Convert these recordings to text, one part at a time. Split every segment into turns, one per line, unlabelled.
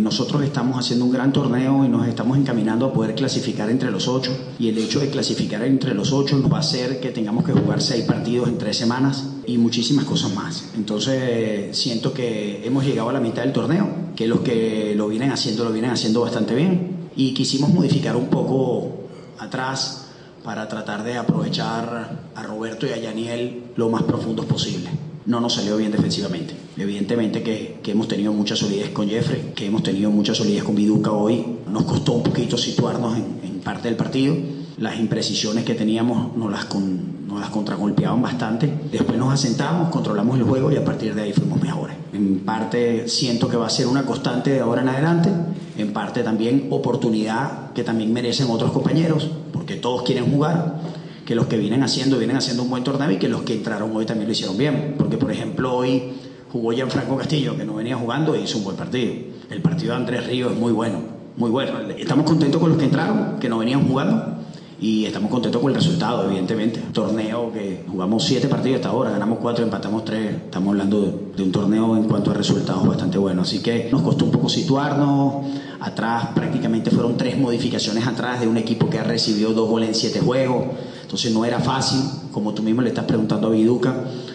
Nosotros estamos haciendo un gran torneo y nos estamos encaminando a poder clasificar entre los 8, y el hecho de clasificar entre los 8 nos va a hacer que tengamos que jugar 6 partidos en 3 semanas y muchísimas cosas más. Entonces siento que hemos llegado a la mitad del torneo, que los que lo vienen haciendo bastante bien, y quisimos modificar un poco atrás para tratar de aprovechar a Roberto y a Yaniel lo más profundos posible. No nos salió bien defensivamente. Evidentemente que hemos tenido mucha solidez con Jeffrey, que hemos tenido mucha solidez con Viduca hoy. Nos costó un poquito situarnos en parte del partido. Las imprecisiones que teníamos nos las contragolpeaban bastante. Después nos asentamos, controlamos el juego y a partir de ahí fuimos mejores. En parte siento que va a ser una constante de ahora en adelante. En parte también oportunidad que también merecen otros compañeros, porque todos quieren jugar, que los que vienen haciendo un buen torneo y que los que entraron hoy también lo hicieron bien. Porque, por ejemplo, hoy jugó Gianfranco Castillo, que no venía jugando, e hizo un buen partido. El partido de Andrés Ríos es muy bueno, muy bueno. Estamos contentos con los que entraron, que no venían jugando, y estamos contentos con el resultado, evidentemente. Torneo que jugamos 7 partidos hasta ahora, ganamos 4, empatamos 3. Estamos hablando de un torneo en cuanto a resultados bastante bueno. Así que nos costó un poco situarnos. Atrás prácticamente fueron 3 modificaciones atrás de un equipo que ha recibido 2 goles en 7 juegos. Entonces no era fácil, como tú mismo le estás preguntando a Viduca.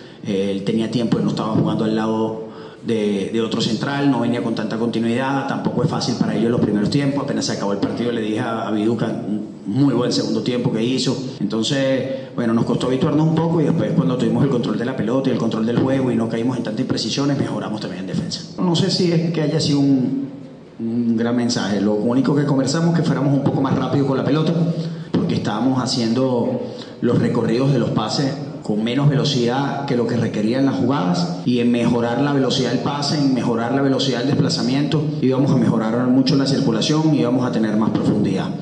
Él tenía tiempo, él no estaba jugando al lado de otro central, no venía con tanta continuidad, tampoco es fácil para ellos los primeros tiempos. Apenas se acabó el partido le dije a Viduca, muy buen segundo tiempo que hizo. Entonces, bueno, nos costó habituarnos un poco, y después cuando tuvimos el control de la pelota y el control del juego y no caímos en tantas imprecisiones, mejoramos también en defensa. No sé si es que haya sido un gran mensaje. Lo único que conversamos es que fuéramos un poco más rápido con la pelota, porque estábamos haciendo los recorridos de los pases con menos velocidad que lo que requerían las jugadas, y en mejorar la velocidad del pase, en mejorar la velocidad del desplazamiento, íbamos a mejorar mucho la circulación y íbamos a tener más profundidad.